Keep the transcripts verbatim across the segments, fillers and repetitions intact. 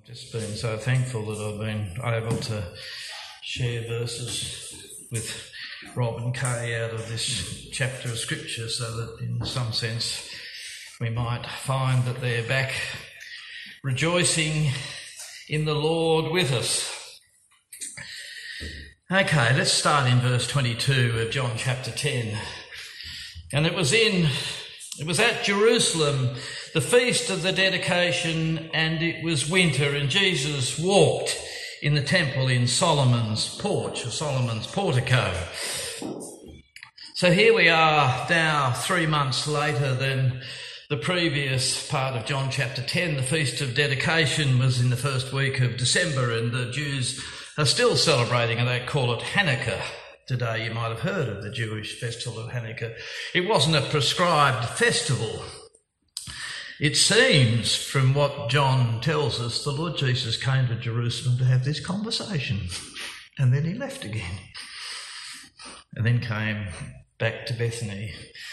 Just been so thankful that I've been able to share verses with Rob and Kay out of this chapter of Scripture, so that in some sense we might find that they're back rejoicing in the Lord with us. Okay, let's start in verse twenty-two of John chapter ten. And it was in, it was at Jerusalem, the feast of the dedication, and it was winter, and Jesus walked in the temple in Solomon's porch, or Solomon's portico. So here we are now, three months later than the previous part of John chapter ten. The feast of dedication was in the first week of December, and the Jews are still celebrating, and they call it Hanukkah. Today you might have heard of the Jewish festival of Hanukkah. It wasn't a prescribed festival. It seems, from what John tells us, the Lord Jesus came to Jerusalem to have this conversation, and then he left again, and then came back to Bethany.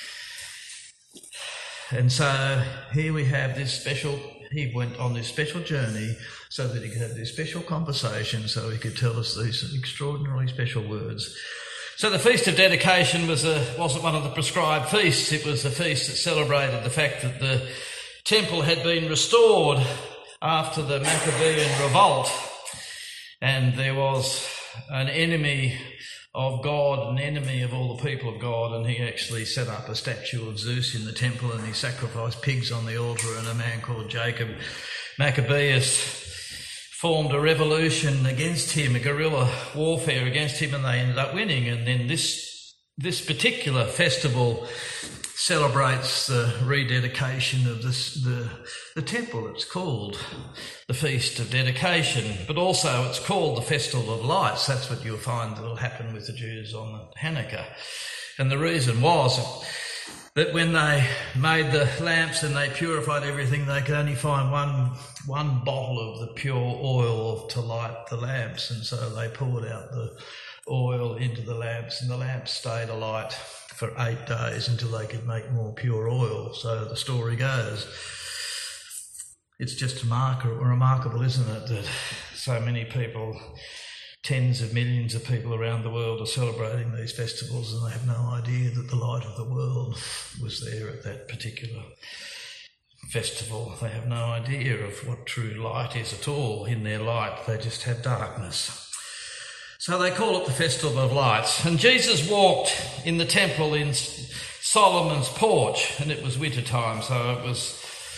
And so here we have this special, he went on this special journey so that he could have this special conversation, so he could tell us these extraordinarily special words. So the Feast of Dedication was a, wasn't one of the prescribed feasts. It was a feast that celebrated the fact that the temple had been restored after the Maccabean revolt, and there was an enemy of God, an enemy of all the people of God, and he actually set up a statue of Zeus in the temple, and he sacrificed pigs on the altar, and a man called Jacob Maccabeus formed a revolution against him, a guerrilla warfare against him, and they ended up winning. And then this this particular festival celebrates the rededication of this, the, the temple. It's called the Feast of Dedication, but also it's called the Festival of Lights. That's what you'll find that will happen with the Jews on Hanukkah. And the reason was that when they made the lamps and they purified everything, they could only find one one bottle of the pure oil to light the lamps, and so they poured out the oil into the lamps, and the lamps stayed alight for eight days until they could make more pure oil. So the story goes. It's just remarkable, remarkable, isn't it, that so many people, tens of millions of people around the world are celebrating these festivals, and they have no idea that the light of the world was there at that particular festival. They have no idea of what true light is at all. In their light, they just have darkness. So they call it the Festival of Lights. And Jesus walked in the temple in Solomon's porch, and it was winter time, so it was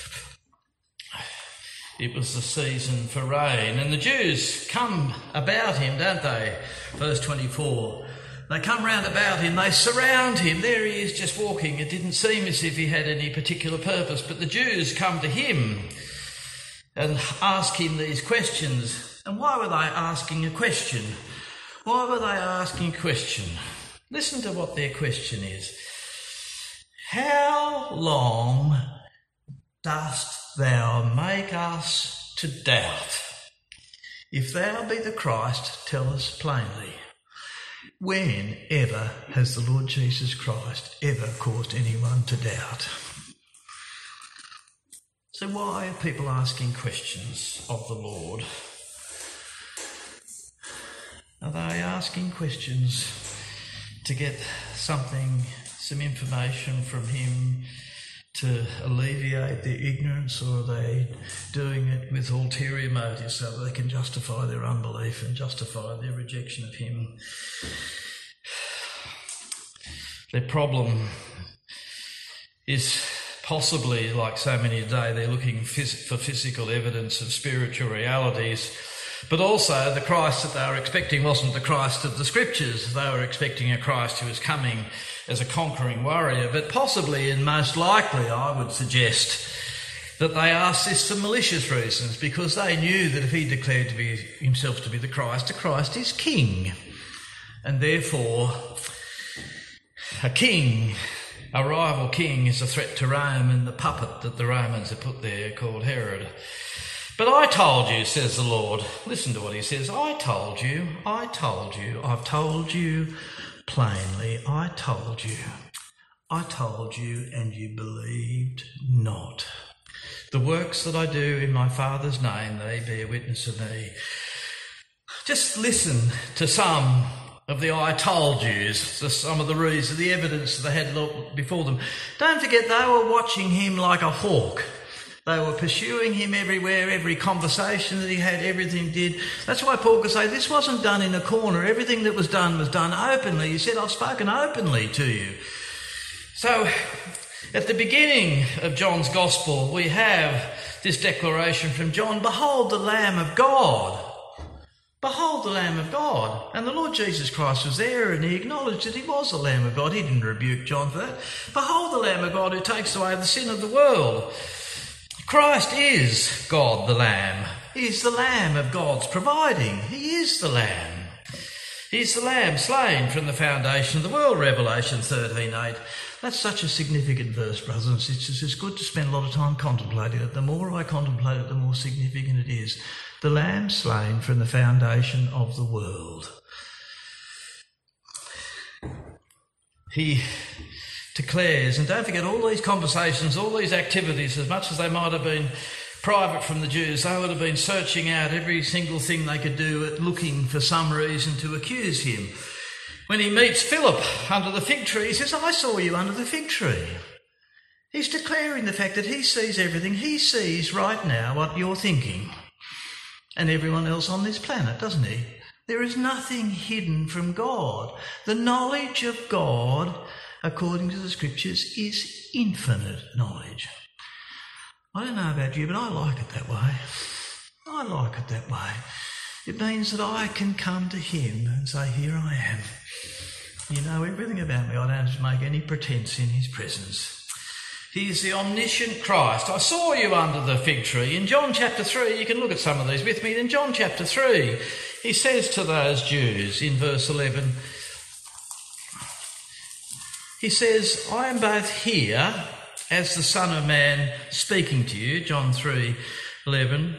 it was the season for rain. And the Jews come about him, don't they? Verse twenty-four. They come round about him, they surround him. There he is, just walking. It didn't seem as if he had any particular purpose, but the Jews come to him and ask him these questions. And why were they asking a question? Why were they asking a question? Listen to what their question is. How long dost thou make us to doubt? If thou be the Christ, tell us plainly. When ever has the Lord Jesus Christ ever caused anyone to doubt? So why are people asking questions of the Lord? Are they asking questions to get something, some information from him to alleviate their ignorance, or are they doing it with ulterior motives so they can justify their unbelief and justify their rejection of him? Their problem is possibly, like so many today, they're looking phys- for physical evidence of spiritual realities. But also the Christ that they were expecting wasn't the Christ of the Scriptures. They were expecting a Christ who was coming as a conquering warrior. But possibly, and most likely, I would suggest that they asked this for malicious reasons, because they knew that if he declared to be himself to be the Christ, the Christ is king. And therefore, a king, a rival king, is a threat to Rome and the puppet that the Romans have put there called Herod. But I told you, says the Lord. Listen to what he says. I told you, I told you, I've told you plainly, I told you, I told you, and you believed not. The works that I do in my Father's name, they bear witness of me. Just listen to some of the I told yous, to some of the reasons, the evidence they had before them. Don't forget, they were watching him like a hawk. They were pursuing him everywhere, every conversation that he had, everything did. That's why Paul could say this wasn't done in a corner. Everything that was done was done openly. He said, I've spoken openly to you. So at the beginning of John's Gospel, we have this declaration from John, behold the Lamb of God. Behold the Lamb of God. And the Lord Jesus Christ was there and he acknowledged that he was the Lamb of God. He didn't rebuke John for that. Behold the Lamb of God who takes away the sin of the world. Christ is God the Lamb. He is the Lamb of God's providing. He is the Lamb. He is the Lamb slain from the foundation of the world, Revelation thirteen eight. That's such a significant verse, brothers and sisters. It's good to spend a lot of time contemplating it. The more I contemplate it, the more significant it is. The Lamb slain from the foundation of the world. He declares, and don't forget all these conversations, all these activities, as much as they might have been private from the Jews, they would have been searching out every single thing they could do, looking for some reason to accuse him. When he meets Philip under the fig tree, he says, I saw you under the fig tree. He's declaring the fact that he sees everything. He sees right now what you're thinking, and everyone else on this planet, doesn't he? There is nothing hidden from God. The knowledge of God, according to the scriptures, is infinite knowledge. I don't know about you, but I like it that way. I like it that way. It means that I can come to him and say, here I am. You know everything about me. I don't have to make any pretense in his presence. He is the omniscient Christ. I saw you under the fig tree. In John chapter three, you can look at some of these with me. In John chapter three, he says to those Jews in verse eleven, he says, I am both here as the Son of Man speaking to you, John three eleven.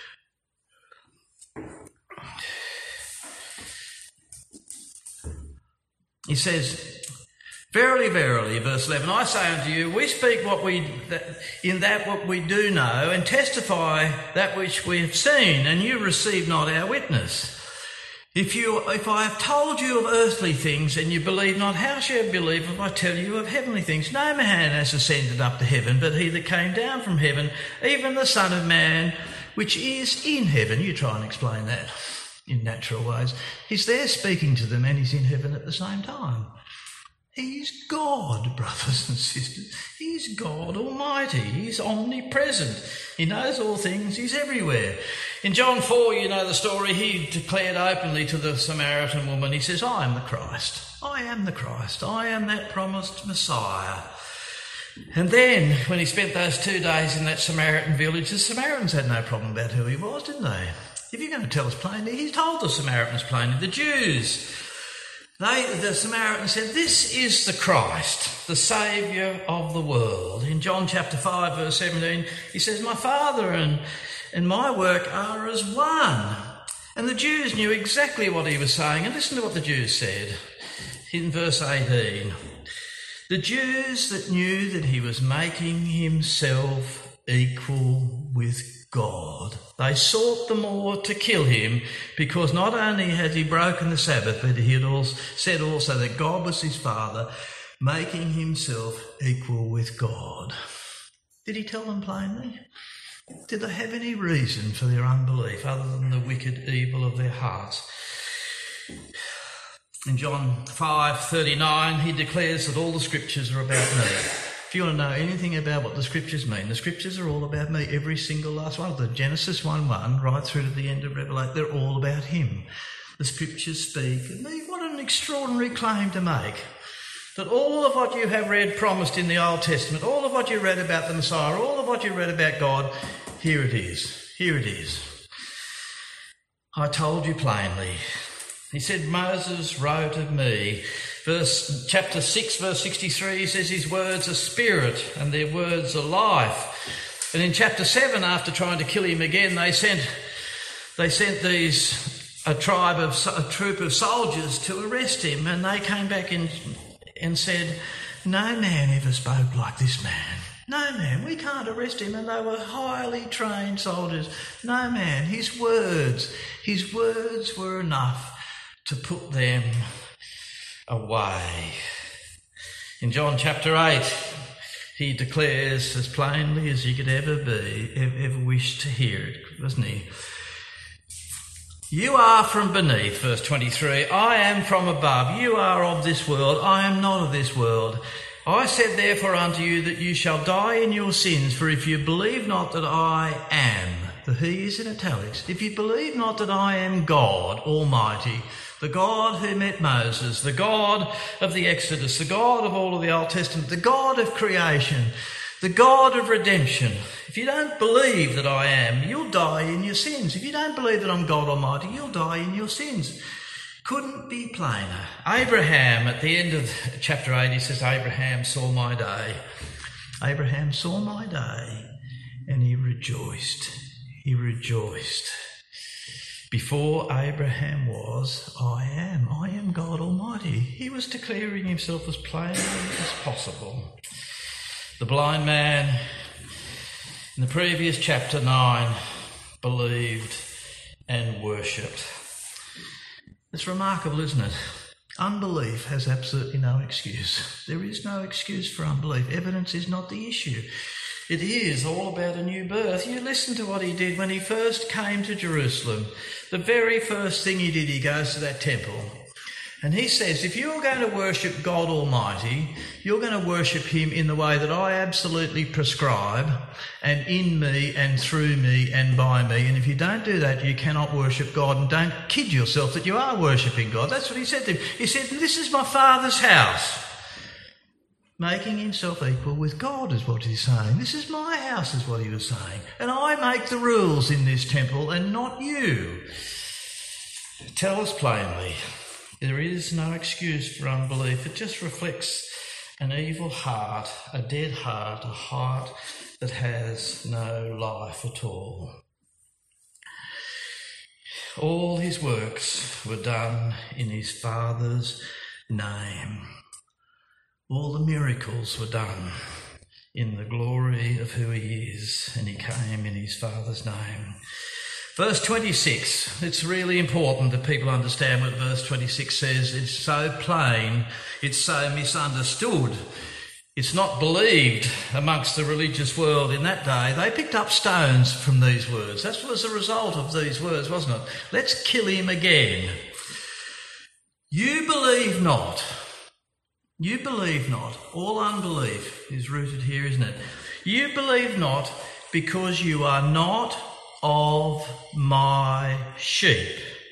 He says, verily, verily, verse eleven, I say unto you, we speak what we in that what we do know, and testify that which we have seen, and you receive not our witness. If you, if I have told you of earthly things, and you believe not, how shall you believe if I tell you of heavenly things? No man has ascended up to heaven, but he that came down from heaven, even the Son of Man, which is in heaven. You try and explain that in natural ways. He's there speaking to them, and he's in heaven at the same time. He's God, brothers and sisters. He's God Almighty. He's omnipresent. He knows all things. He's everywhere. In John four, you know the story. He declared openly to the Samaritan woman, he says, I am the Christ. I am the Christ. I am that promised Messiah. And then, when he spent those two days in that Samaritan village, the Samaritans had no problem about who he was, didn't they? If you're going to tell us plainly, he told the Samaritans plainly. The Jews, they, the Samaritans said, this is the Christ, the Saviour of the world. In John chapter five, verse seventeen, he says, my Father and, and my work are as one. And the Jews knew exactly what he was saying. And listen to what the Jews said in verse eighteen. The Jews that knew that he was making himself equal with God, they sought the more to kill him, because not only had he broken the Sabbath, but he had also said also that God was his Father, making himself equal with God. Did he tell them plainly? Did they have any reason for their unbelief other than the wicked evil of their hearts? In John five thirty-nine, he declares that all the scriptures are about me. If you want to know anything about what the scriptures mean, the scriptures are all about me, every single last one of them. Genesis one one, right through to the end of Revelation, they're all about him. The scriptures speak of me. What an extraordinary claim to make. That all of what you have read promised in the Old Testament, all of what you read about the Messiah, all of what you read about God, here it is. Here it is. I told you plainly. He said, Moses wrote of me. Verse, chapter six, verse sixty-three, he says his words are spirit and their words are life. And in chapter seven, after trying to kill him again, they sent, they sent these, a tribe of, a troop of soldiers to arrest him. And they came back and, and said, no man ever spoke like this man. No, man, we can't arrest him, and they were highly trained soldiers. No, man, his words, his words were enough to put them away. In John chapter eight, he declares as plainly as he could ever be, ever wish to hear it, doesn't he? You are from beneath, verse twenty-three. I am from above. You are of this world. I am not of this world. I said therefore unto you that you shall die in your sins, for if you believe not that I am, the he is in italics, if you believe not that I am God Almighty, the God who met Moses, the God of the Exodus, the God of all of the Old Testament, the God of creation, the God of redemption. If you don't believe that I am, you'll die in your sins. If you don't believe that I'm God Almighty, you'll die in your sins. Couldn't be plainer. Abraham, at the end of chapter eight, he says, Abraham saw my day. Abraham saw my day and he rejoiced. He rejoiced. Before Abraham was, I am. I am God Almighty. He was declaring himself as plainly as possible. The blind man in the previous chapter nine believed and worshipped. It's remarkable, isn't it? Unbelief has absolutely no excuse. There is no excuse for unbelief. Evidence is not the issue. It is all about a new birth. You listen to what he did when he first came to Jerusalem. The very first thing he did, he goes to that temple. And he says, if you're going to worship God Almighty, you're going to worship him in the way that I absolutely prescribe, and in me and through me and by me. And if you don't do that, you cannot worship God, and don't kid yourself that you are worshipping God. That's what he said to him. He said, this is my Father's house. Making himself equal with God is what he's saying. This is my house is what he was saying. And I make the rules in this temple and not you. Tell us plainly. There is no excuse for unbelief. It just reflects an evil heart, a dead heart, a heart that has no life at all. All his works were done in his Father's name. All the miracles were done in the glory of who he is, and he came in his Father's name. Verse twenty-six, it's really important that people understand what verse twenty-six says. It's so plain, it's so misunderstood. It's not believed amongst the religious world in that day. They picked up stones from these words. That was the result of these words, wasn't it? Let's kill him again. You believe not. You believe not. All unbelief is rooted here, isn't it? You believe not because you are not of my sheep.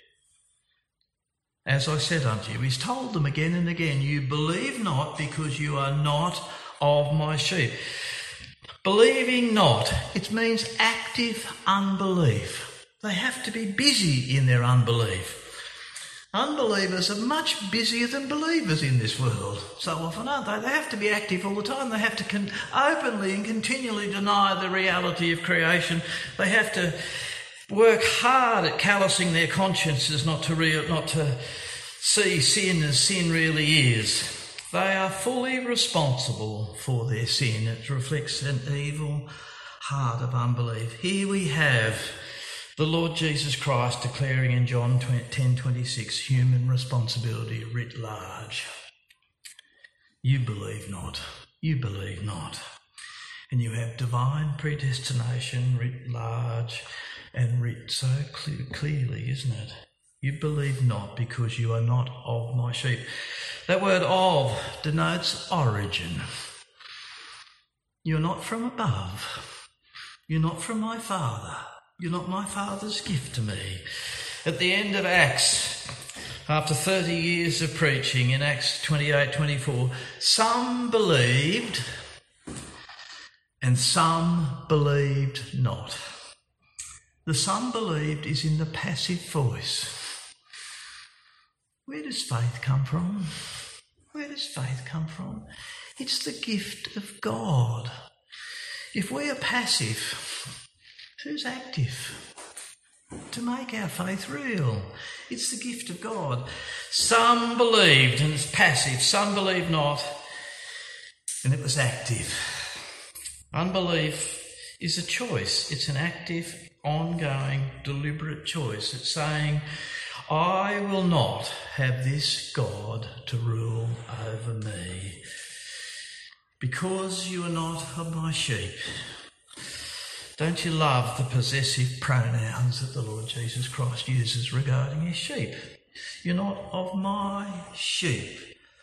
As I said unto you, he's told them again and again, you believe not because you are not of my sheep. Believing not, it means active unbelief. They have to be busy in their unbelief. Unbelievers are much busier than believers in this world so often, aren't they? They have to be active all the time. They have to con- openly and continually deny the reality of creation. They have to work hard at callousing their consciences not to real, not to see sin as sin really is. They are fully responsible for their sin. It reflects an evil heart of unbelief. Here we have the Lord Jesus Christ declaring in John ten twenty-six, human responsibility writ large. You believe not. You believe not. And you have divine predestination writ large and writ so clear, clearly, isn't it? You believe not because you are not of my sheep. That word of denotes origin. You're not from above. You're not from my Father. You're not my Father's gift to me. At the end of Acts, after thirty years of preaching, in Acts twenty-eight twenty-four, some believed and some believed not. The some believed is in the passive voice. Where does faith come from? Where does faith come from? It's the gift of God. If we are passive, who's active to make our faith real? It's the gift of God. Some believed and it's passive, some believed not, and it was active. Unbelief is a choice. It's an active, ongoing, deliberate choice. It's saying, I will not have this God to rule over me because you are not of my sheep. Don't you love the possessive pronouns that the Lord Jesus Christ uses regarding his sheep? You're not of my sheep.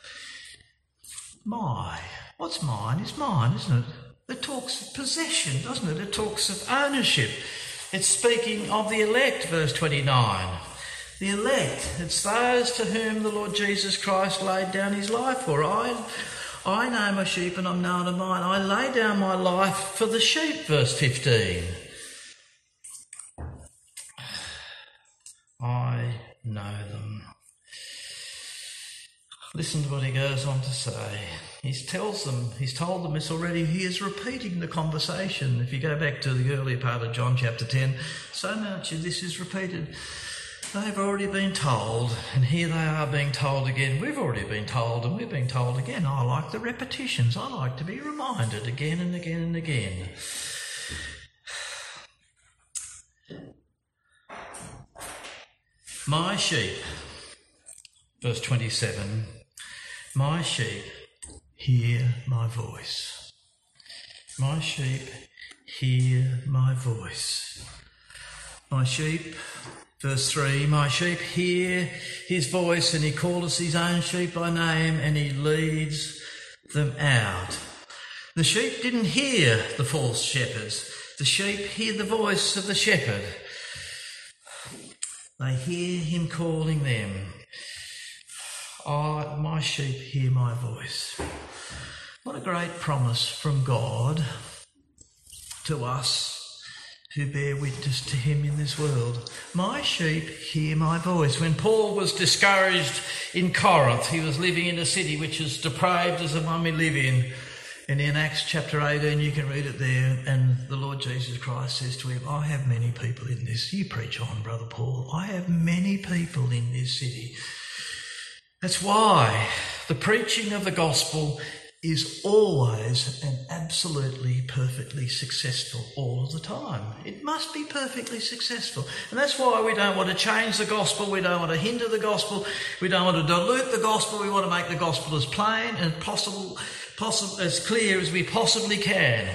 My. What's mine is mine, isn't it? It talks of possession, doesn't it? It talks of ownership. It's speaking of the elect, verse twenty-nine. The elect, it's those to whom the Lord Jesus Christ laid down his life for. I, I know my sheep and I'm known of mine. I lay down my life for the sheep, verse fifteen. I know them. Listen to what he goes on to say. He tells them, he's told them this already. He is repeating the conversation. If you go back to the earlier part of John chapter ten, so much of this is repeated. They've already been told, and here they are being told again. We've already been told, and we've been told again. I like the repetitions. I like to be reminded again and again and again. My sheep, verse twenty-seven, my sheep hear my voice. My sheep hear my voice. My sheep, verse three, my sheep hear his voice, and he calls his own sheep by name, and he leads them out. The sheep didn't hear the false shepherds. The sheep hear the voice of the shepherd. They hear him calling them. Oh, my sheep hear my voice. What a great promise from God to us who bear witness to him in this world. My sheep hear my voice. When Paul was discouraged in Corinth, he was living in a city which is depraved as the one we live in. And in Acts chapter eighteen, you can read it there, and the Lord Jesus Christ says to him, I have many people in this. You preach on, Brother Paul. I have many people in this city. That's why the preaching of the gospel is always and absolutely perfectly successful all of the time. It must be perfectly successful. And that's why we don't want to change the gospel. We don't want to hinder the gospel. We don't want to dilute the gospel. We want to make the gospel as plain and possible, possible as clear as we possibly can.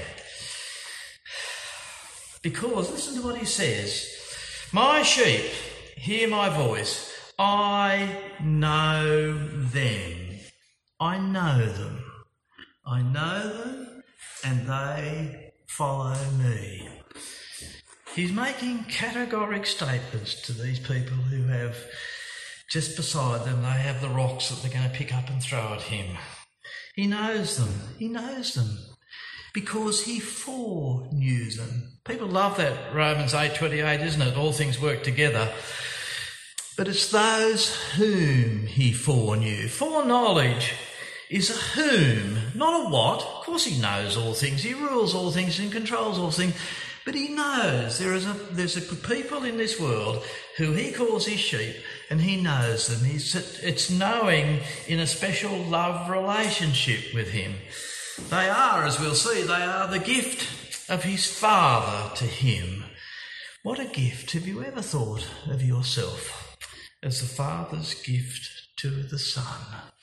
Because, listen to what he says. My sheep hear my voice. I know them. I know them. I know them, and they follow me. He's making categoric statements to these people who have just beside them, they have the rocks that they're going to pick up and throw at him. He knows them. He knows them because he foreknew them. People love that Romans eight twenty-eight, isn't it? All things work together. But it's those whom he foreknew. Foreknowledge is a whom, not a what. Of course he knows all things. He rules all things and controls all things. But he knows there is a there's a people in this world who he calls his sheep, and he knows them. He's, it's knowing in a special love relationship with him. They are, as we'll see, they are the gift of his Father to him. What a gift. Have you ever thought of yourself as the Father's gift to the Son?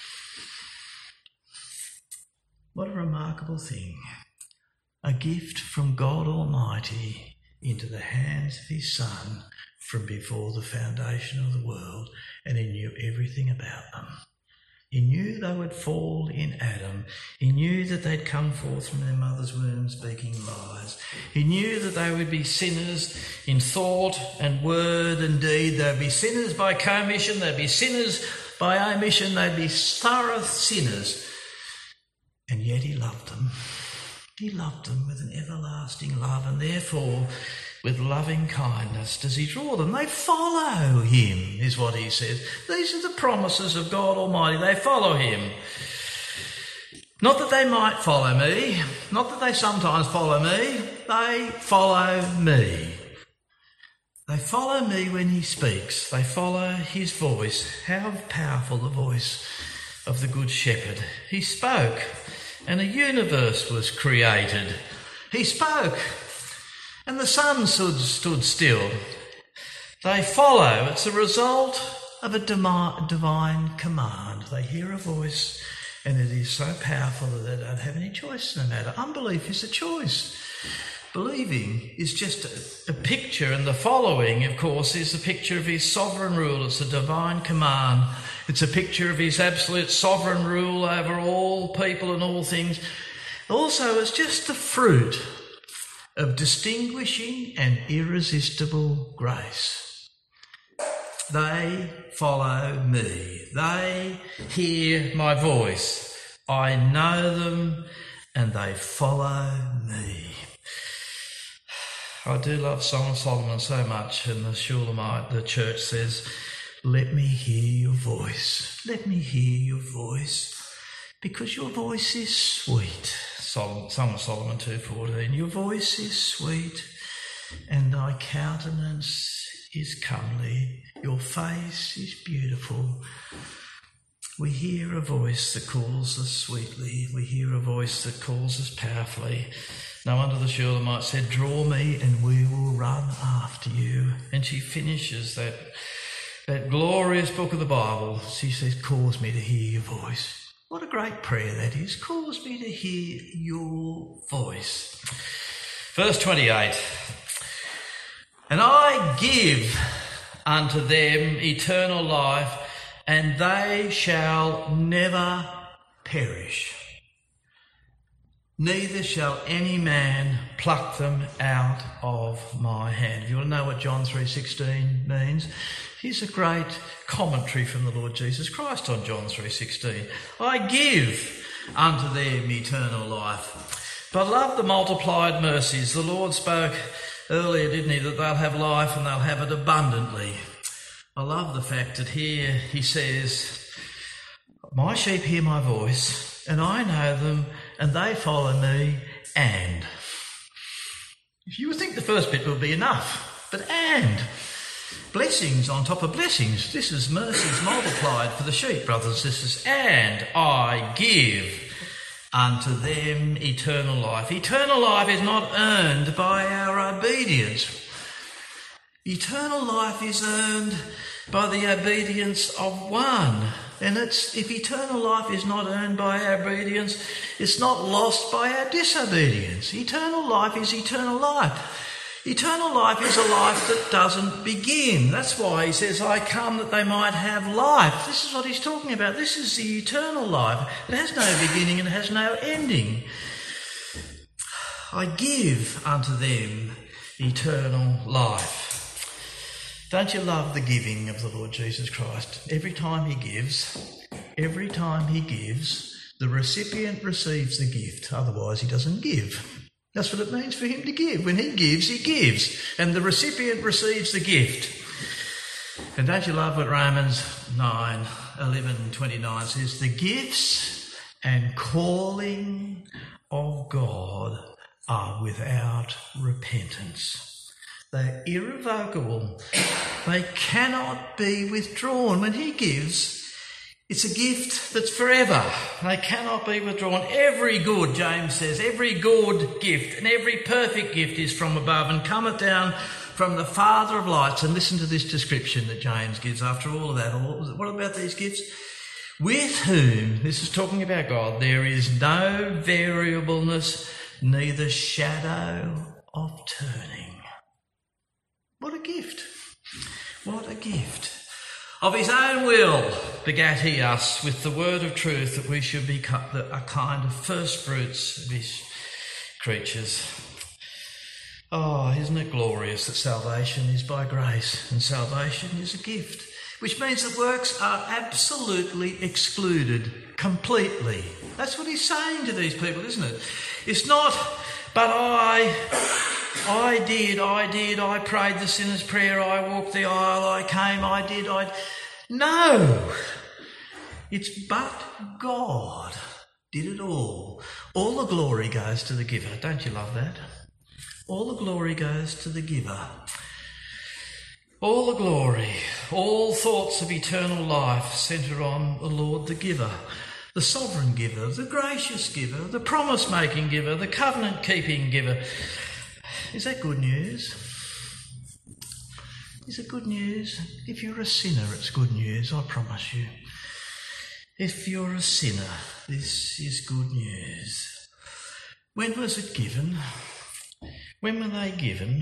What a remarkable thing. A gift from God Almighty into the hands of his Son from before the foundation of the world, and he knew everything about them. He knew they would fall in Adam. He knew that they'd come forth from their mother's womb speaking lies. He knew that they would be sinners in thought and word and deed. They'd be sinners by commission. They'd be sinners by omission. They'd be thorough sinners. And yet he loved them. He loved them with an everlasting love, and therefore with loving kindness does he draw them. They follow him, is what he says. These are the promises of God Almighty. They follow him. Not that they might follow me, not that they sometimes follow me, they follow me. They follow me when he speaks. They follow his voice. How powerful the voice of the Good Shepherd. He spoke, and a universe was created. He spoke, and the sun stood, stood still. They follow. It's a result of a divine command. They hear a voice, and it is so powerful that they don't have any choice in the matter. Unbelief is a choice. Believing is just a, a picture, and the following, of course, is a picture of his sovereign rule. It's a divine command. It's a picture of his absolute sovereign rule over all people and all things. Also, it's just the fruit of distinguishing and irresistible grace. They follow me. They hear my voice. I know them and they follow me. I do love Song of Solomon so much, and the Shulamite, the church says, let me hear your voice. Let me hear your voice, because your voice is sweet. Song of Solomon two fourteen. Your voice is sweet, and thy countenance is comely. Your face is beautiful. We hear a voice that calls us sweetly. We hear a voice that calls us powerfully. No wonder the Shulamite said, draw me and we will run after you. And she finishes that, that glorious book of the Bible. She says, cause me to hear your voice. What a great prayer that is. Cause me to hear your voice. Verse twenty-eight. And I give unto them eternal life, and they shall never perish. Neither shall any man pluck them out of my hand. If you want to know what John three sixteen means, here's a great commentary from the Lord Jesus Christ on John three sixteen. I give unto them eternal life. But love the multiplied mercies. The Lord spoke earlier, didn't he, that they'll have life and they'll have it abundantly. I love the fact that here he says, my sheep hear my voice, and I know them, and they follow me, and. You would think the first bit would be enough, but and. Blessings on top of blessings. This is mercies multiplied for the sheep, brothers and sisters. And I give unto them eternal life. Eternal life is not earned by our obedience. Eternal life is earned by the obedience of one. And it's, if eternal life is not earned by our obedience, it's not lost by our disobedience. Eternal life is eternal life. Eternal life is a life that doesn't begin. That's why he says, I come that they might have life. This is what he's talking about. This is the eternal life. It has no beginning and it has no ending. I give unto them eternal life. Don't you love the giving of the Lord Jesus Christ? Every time he gives, every time he gives, the recipient receives the gift. Otherwise he doesn't give. That's what it means for him to give. When he gives, he gives. And the recipient receives the gift. And don't you love what Romans nine, eleven, twenty-nine says? The gifts and calling of God are without repentance. They're irrevocable. They cannot be withdrawn. When he gives, it's a gift that's forever. They cannot be withdrawn. Every good, James says, every good gift and every perfect gift is from above and cometh down from the Father of lights. And listen to this description that James gives after all of that. What about these gifts? With whom, this is talking about God, there is no variableness, neither shadow of turning. What a gift. What a gift. Of his own will begat he us with the word of truth, that we should be a kind of first fruits of his creatures. Oh, isn't it glorious that salvation is by grace and salvation is a gift, which means that works are absolutely excluded completely. That's what he's saying to these people, isn't it? It's not, but I, I did, I did, I prayed the sinner's prayer, I walked the aisle, I came, I did, I... No! It's but God did it all. All the glory goes to the giver. Don't you love that? All the glory goes to the giver. All the glory, all thoughts of eternal life centre on the Lord the giver. the sovereign giver, the gracious giver, the promise-making giver, the covenant-keeping giver. Is that good news? Is it good news? If you're a sinner, it's good news, I promise you. If you're a sinner, this is good news. When was it given? When were they given?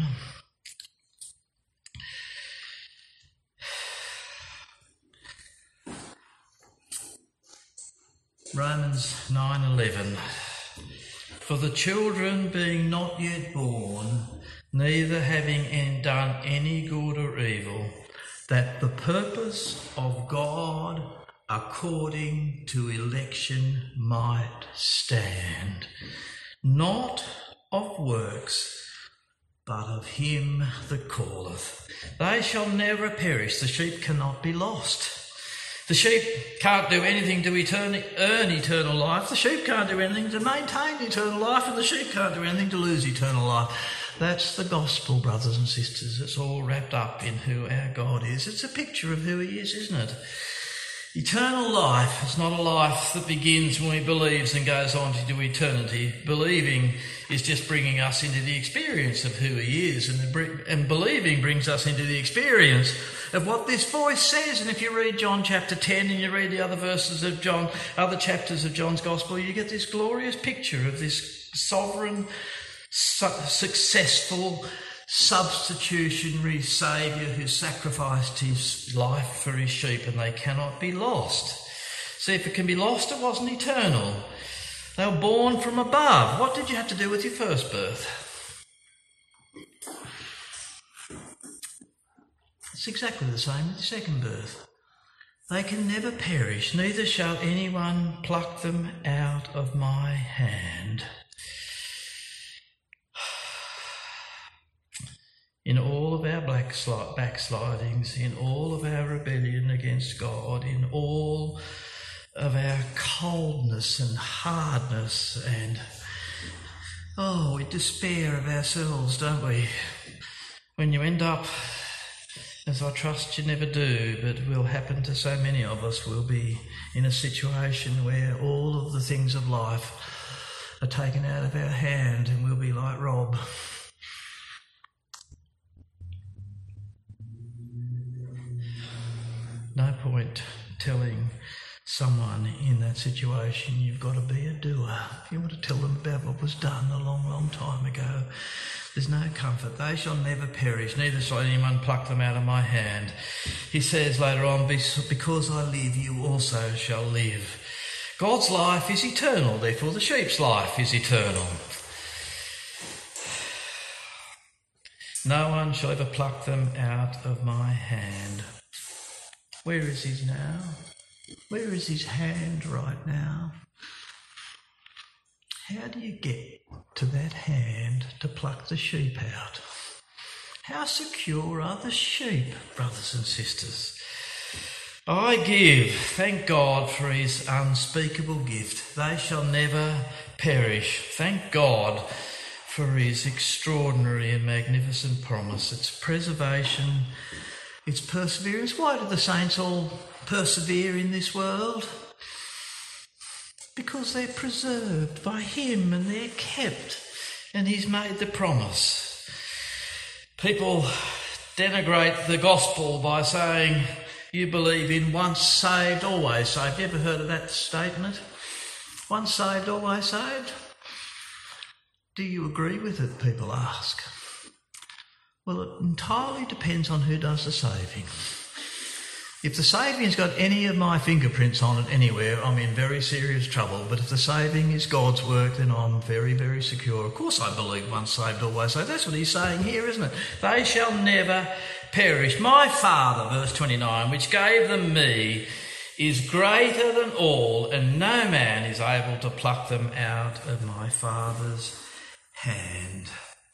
Romans nine eleven. For the children being not yet born, neither having done any good or evil, that the purpose of God according to election might stand, not of works, but of him that calleth. They shall never perish. The sheep cannot be lost. The sheep can't do anything to etern- earn eternal life. The sheep can't do anything to maintain eternal life, and the sheep can't do anything to lose eternal life. That's the gospel, brothers and sisters. It's all wrapped up in who our God is. It's a picture of who he is, isn't it? Eternal life is not a life that begins when we believe and goes on into eternity. Believing is just bringing us into the experience of who he is, and, and believing brings us into the experience of what this voice says. And if you read John chapter ten and you read the other verses of John, other chapters of John's Gospel, you get this glorious picture of this sovereign, su- successful, substitutionary Saviour who sacrificed his life for his sheep, and they cannot be lost. See, if it can be lost, it wasn't eternal. They were born from above. What did you have to do with your first birth? It's exactly the same with your second birth. They can never perish, neither shall anyone pluck them out of my hand. In all of our backslidings, in all of our rebellion against God, in all of our coldness and hardness and, oh, we despair of ourselves, don't we? When you end up, as I trust you never do, but will happen to so many of us, we'll be in a situation where all of the things of life are taken out of our hand, and we'll be like Rob. No point telling someone in that situation you've got to be a doer. If you want to tell them about what was done a long, long time ago, there's no comfort. They shall never perish, neither shall anyone pluck them out of my hand. He says later on, because I live, you also shall live. God's life is eternal, therefore the sheep's life is eternal. No one shall ever pluck them out of my hand. Where is he now? Where is his hand right now? How do you get to that hand to pluck the sheep out? How secure are the sheep, brothers and sisters? I give, thank God for his unspeakable gift. They shall never perish. Thank God for his extraordinary and magnificent promise. Its preservation, its perseverance. Why do the saints all persevere in this world? Because they're preserved by him and they're kept, and he's made the promise. People denigrate the gospel by saying you believe in once saved, always saved. You ever heard of that statement? Once saved, always saved? Do you agree with it, people ask? Well, it entirely depends on who does the saving. If the saving's got any of my fingerprints on it anywhere, I'm in very serious trouble. But if the saving is God's work, then I'm very, very secure. Of course I believe once saved, always saved. That's what he's saying here, isn't it? They shall never perish. My Father, verse twenty-nine, which gave them me, is greater than all, and no man is able to pluck them out of my Father's hand.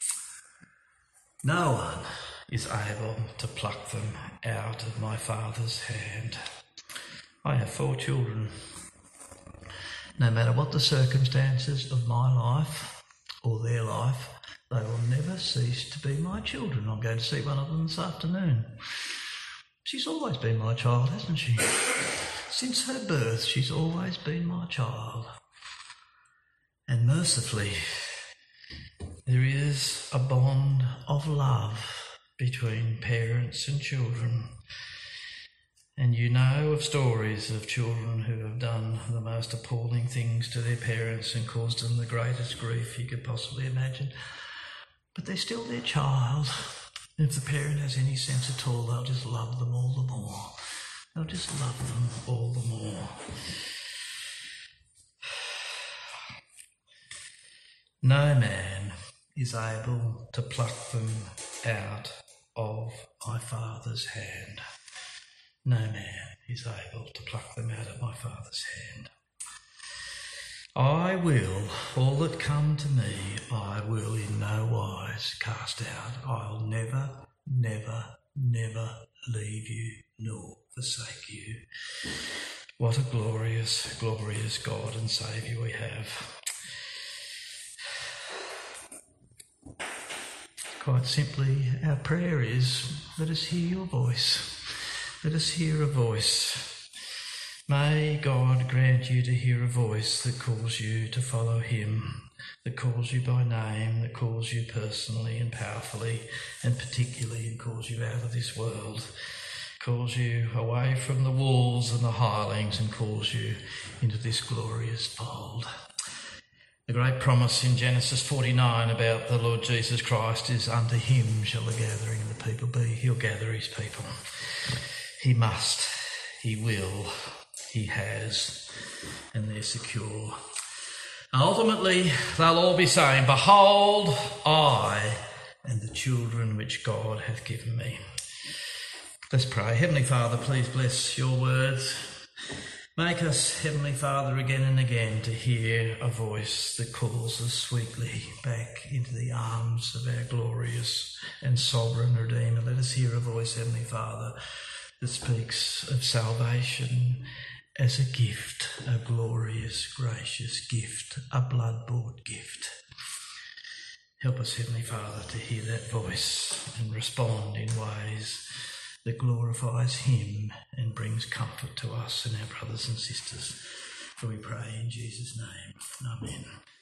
No one is able to pluck them out of my Father's hand. I have four children. No matter what the circumstances of my life or their life, they will never cease to be my children. I'm going to see one of them this afternoon. She's always been my child, hasn't she? Since her birth, she's always been my child. And mercifully, there is a bond of love between parents and children. And you know of stories of children who have done the most appalling things to their parents and caused them the greatest grief you could possibly imagine. But they're still their child. And if the parent has any sense at all, they'll just love them all the more. They'll just love them all the more. No man is able to pluck them out of my Father's hand. No man is able to pluck them out of my Father's hand. I will, all that come to me, I will in no wise cast out. I'll never, never, never leave you nor forsake you. What a glorious, glorious God and Saviour we have. Quite simply, our prayer is, let us hear your voice. Let us hear a voice. May God grant you to hear a voice that calls you to follow him, that calls you by name, that calls you personally and powerfully and particularly, and calls you out of this world, calls you away from the wolves and the hirelings and calls you into this glorious fold. The great promise in Genesis forty-nine about the Lord Jesus Christ is, unto him shall the gathering of the people be. He'll gather his people. He must, he will, he has, and they're secure. Ultimately, they'll all be saying, behold, I and the children which God hath given me. Let's pray. Heavenly Father, please bless your words. Make us, Heavenly Father, again and again to hear a voice that calls us sweetly back into the arms of our glorious and sovereign Redeemer. Let us hear a voice, Heavenly Father, that speaks of salvation as a gift, a glorious, gracious gift, a blood-bought gift. Help us, Heavenly Father, to hear that voice and respond in ways that glorifies him and brings comfort to us and our brothers and sisters. For we pray in Jesus' name. Amen.